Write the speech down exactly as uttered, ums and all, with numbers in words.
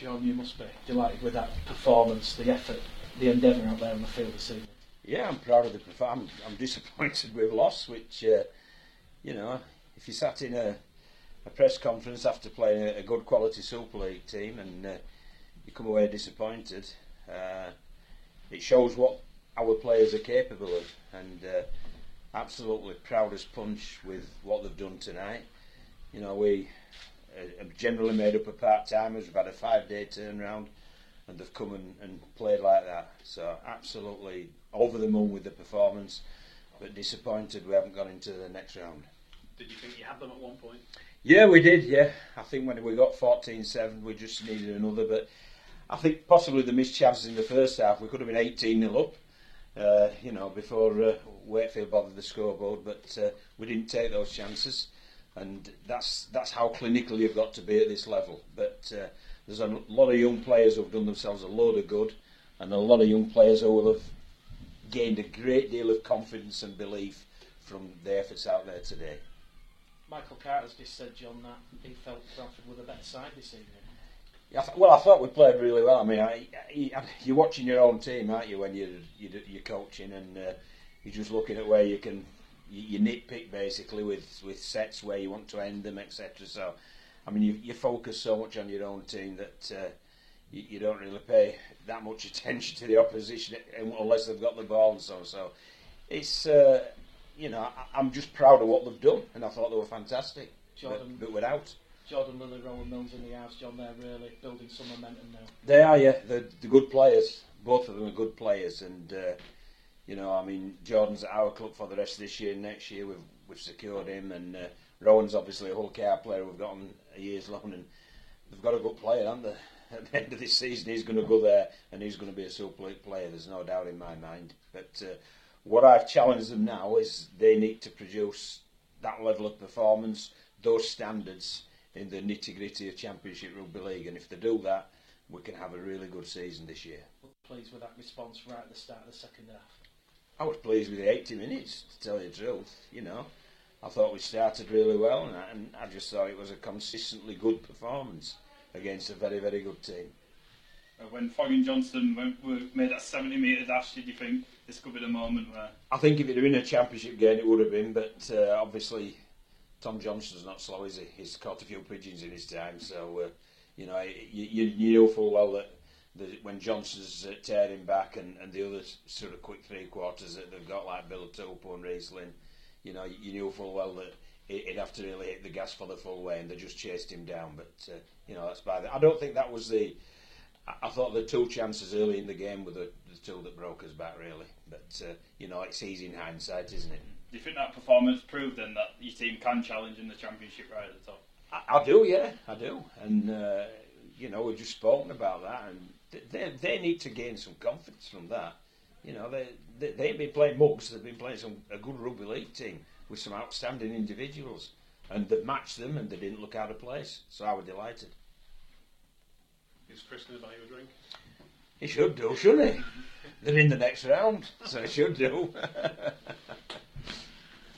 John, you must be delighted with that performance, the effort, the endeavour out there on the field this evening. Yeah, I'm proud of the performance. I'm disappointed we've lost, which, uh, you know, if you sat in a, a press conference after playing a, a good quality Super League team and uh, you come away disappointed, uh, it shows what our players are capable of, and uh, absolutely proud as punch with what they've done tonight. You know, we are generally made up of part-timers. We've had a five-day turnaround and they've come and, and played like that. So absolutely over the moon with the performance, but disappointed we haven't gone into the next round. Did you think you had them at one point? Yeah, we did, yeah. I think when we got fourteen seven, we just needed another, but I think possibly the missed chances in the first half, we could have been eighteen nil up, uh, you know, before uh, Wakefield bothered the scoreboard, but uh, we didn't take those chances, and that's that's how clinical you've got to be at this level. But uh, there's a lot of young players who've done themselves a load of good, and a lot of young players who will have gained a great deal of confidence and belief from the efforts out there today. Michael Carter's just said, John, that he felt Bradford with a better side this evening. I th- well, I thought we played really well. I mean, I, I, you're watching your own team, aren't you, when you're you're, you're coaching, and uh, you're just looking at where you can you, you nitpick basically with, with sets where you want to end them, et cetera. So, I mean, you, you focus so much on your own team that uh, you, you don't really pay that much attention to the opposition unless they've got the ball and so on. So, it's uh, you know, I, I'm just proud of what they've done, and I thought they were fantastic. Jordan, but, but without. Jordan Lily, Rowan Mills in the house, John, they're really building some momentum now. They are, yeah. They're, they're good players. Both of them are good players, and uh, you know, I mean, Jordan's at our club for the rest of this year and next year. We've we've secured him, and uh, Rowan's obviously a Hull K R player we've got on a year's loan, and they've got a good player, haven't they? At the end of this season, he's going to go there, and he's going to be a Super League player. There's no doubt in my mind. But uh, what I've challenged them now is they need to produce that level of performance, those standards, in the nitty-gritty of Championship Rugby League, and if they do that, we can have a really good season this year. Pleased with that response right at the start of the second half? I was pleased with the eighty minutes, to tell you the truth. You know, I thought we started really well, and I, and I just thought it was a consistently good performance against a very, very good team. Uh, when Fogg and Johnson went, were, made that seventy metre dash, did you think this could be the moment where... I think if it had been a championship game, it would have been, but uh, obviously Tom Johnson's not slow, is he? He's caught a few pigeons in his time, so uh, you know, you, you, you know full well that, that when Johnson's uh, tearing back and, and the other sort of quick three quarters that they've got, like Bill Tupou and Riesling, you know, you knew full well that he'd have to really hit the gas for the full way, and they just chased him down. But uh, you know, that's by the, I don't think that was the. I, I thought the two chances early in the game were the, the two that broke us back, really. But uh, you know, it's easy in hindsight, isn't it? Do you think that performance proved then that your team can challenge in the Championship right at the top? I, I do, yeah, I do. And, uh, you know, we've just spoken about that, and they they need to gain some confidence from that. You know, they, they, they ain't been playing mugs, they've been playing some a good rugby league team with some outstanding individuals, and they've matched them and they didn't look out of place, so I was delighted. Is Chris going to buy you a drink? He should do, shouldn't he? They're in the next round, so he should do.